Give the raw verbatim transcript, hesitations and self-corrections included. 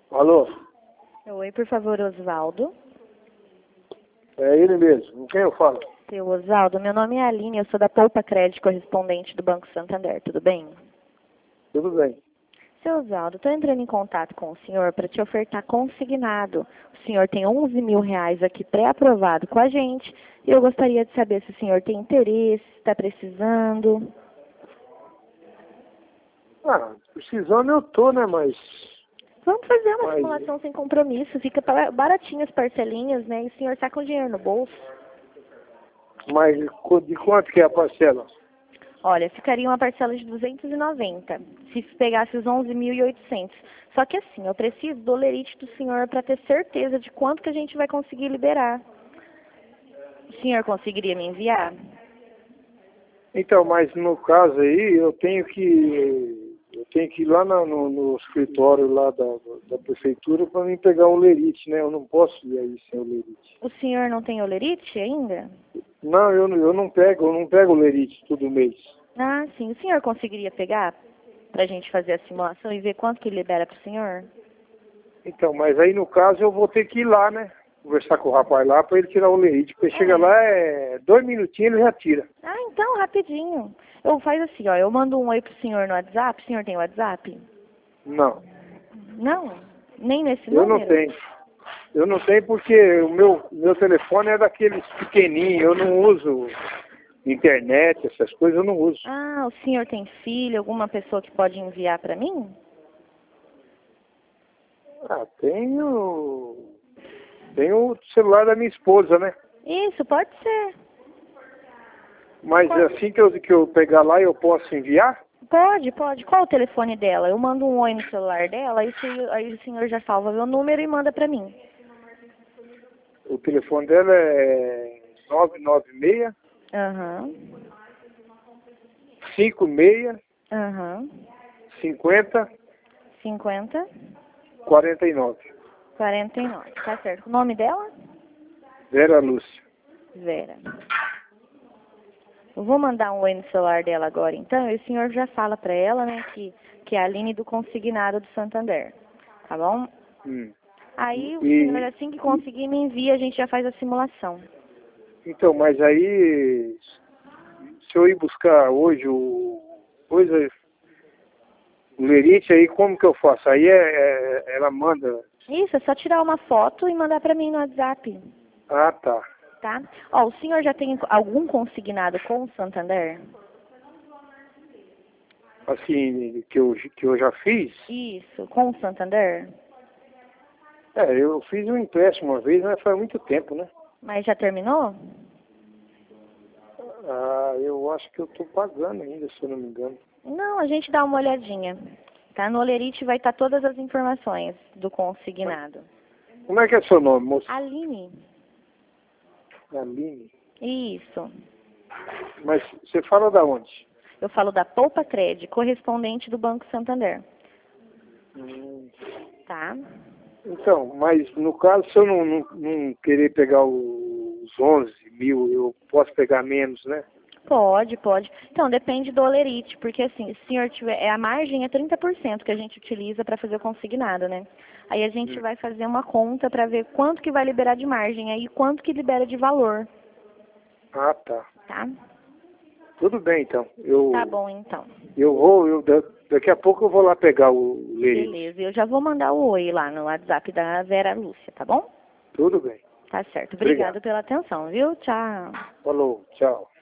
Alô? Oi, por favor, Osvaldo. É ele mesmo. Com quem eu falo? Seu Osvaldo, meu nome é Aline, eu sou da Poupa Crédito, correspondente do Banco Santander, tudo bem? Tudo bem. Seu Osvaldo, estou entrando em contato com o senhor para te ofertar consignado. O senhor tem onze mil reais aqui pré-aprovado com a gente e eu gostaria de saber se o senhor tem interesse, está precisando. Ah, precisando eu tô, né? Mas. Vamos fazer uma mas simulação sem compromisso, fica pa- baratinho as parcelinhas, né? E o senhor está com dinheiro no bolso. mas de quanto que é a parcela? Olha, ficaria uma parcela de duzentos e noventa, se pegasse os onze mil e oitocentos. Só que assim, eu preciso do lerite do senhor para ter certeza de quanto que a gente vai conseguir liberar. O senhor conseguiria me enviar? Então, mas no caso aí, eu tenho que. Eu tenho que ir lá na- no, no escritório lá da, da prefeitura para mim pegar o lerite, né? Eu não posso ir aí sem o lerite. O senhor não tem o lerite ainda? Não, eu, não- eu não pego, eu não pego o lerite todo mês. Ah, sim. O senhor conseguiria pegar para a gente fazer a simulação e ver quanto que libera para o senhor? Então, mas aí no caso eu vou ter que ir lá, né? Conversar com o rapaz lá para ele tirar o lerite. Porque É. chega lá, é dois minutinhos ele já tira. Ah, então, rapidinho. Eu faz assim, ó, eu mando um oi pro senhor no WhatsApp. O senhor tem WhatsApp? Não, Não? Nem nesse eu não número? tenho. Eu não tenho porque o meu, meu telefone é daqueles pequenininhos, eu não uso internet, essas coisas eu não uso. Ah, o senhor tem filho, alguma pessoa que pode enviar para mim? Ah, tenho. Tenho o celular da minha esposa, né? Isso, pode ser. Mas Qual- assim que eu, que eu pegar lá eu posso enviar? Pode, pode. Qual o telefone dela? Eu mando um oi no celular dela, aí, se, aí o senhor já salva meu número e manda para mim. O telefone dela é nove nove seis, Aham, cinco seis, aham. cinquenta, cinquenta, quarenta e nove. quarenta e nove. Tá certo. O nome dela? Vera Lúcia. Vera. Eu vou mandar um oi no celular dela agora, então, e o senhor já fala para ela, né, que, que é a Aline do consignado do Santander. Tá bom? Hum. Aí o E, senhor, assim que conseguir, me envia, a gente já faz a simulação. então, mas aí, se eu ir buscar hoje o coisa, o lerite, aí como que eu faço? Aí é, é- ela manda. Isso, é só tirar uma foto e mandar para mim no WhatsApp, Ah, tá. tá? Ó, o senhor já tem algum consignado com o Santander? Assim, que eu, que eu já fiz. Isso, com o Santander? É, eu fiz um empréstimo uma vez, mas faz muito tempo, né? Mas já terminou? Ah, eu acho que eu tô pagando ainda, se eu não me engano. Não, a gente dá uma olhadinha. Tá? No Olerite vai estar todas as informações do consignado. Como é que é seu nome, moço? Aline. Aline. Isso. Mas você fala da onde? Eu falo da Poupa Crédito, correspondente do Banco Santander. Hum. Tá? Então, mas no caso, se eu não, não, não querer pegar os onze mil, eu posso pegar menos, né? Pode, pode. Então, depende do Olerite, porque assim, se o senhor tiver, é, a margem é trinta por cento que a gente utiliza para fazer o consignado, né? Aí a gente Hum. vai fazer uma conta para ver quanto que vai liberar de margem, aí quanto que libera de valor, Ah, tá. tá? Tudo bem, então. Eu, Tá bom, então. eu vou, eu, da- daqui a pouco eu vou lá pegar o lerite. Beleza, eu já vou mandar o oi lá no WhatsApp da Vera Lúcia, tá bom? Tudo bem. Tá certo. Obrigado. Obrigado pela atenção, viu? Tchau. Falou, tchau.